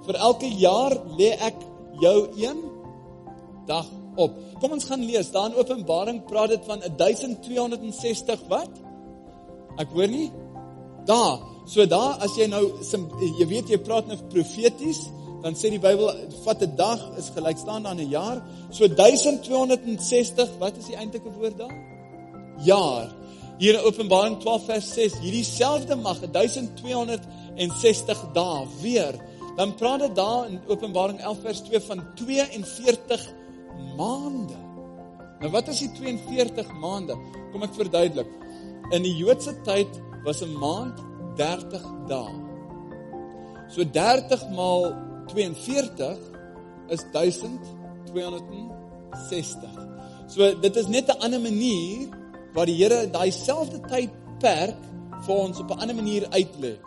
vir elke jaar lê ek jou 1 dag op. Kom ons gaan lees, daar in Openbaring praat dit van 1260 wat? Ek hoor nie? Daar, so daar, as jy nou, jy weet, jy praat nou profeties, dan sê die Bybel, vat 'n dag is gelykstaande aan 'n jaar, so 1260, wat is die eintlike woord daar? Jaar. Hier in Openbaring 12 vers 6, hierdie selfde mag, 1260 dae, weer, dan praat dit daar in Openbaring 11 vers 2 van 42 maande. Nou wat is die 42 maande? Kom ek verduidelik. In die Joodse tyd was 'n maand 30 dae. So 30 maal 42 is 1260. So dit is net 'n ander manier waar die Here daai selfde tydperk vir ons op 'n ander manier uitlê.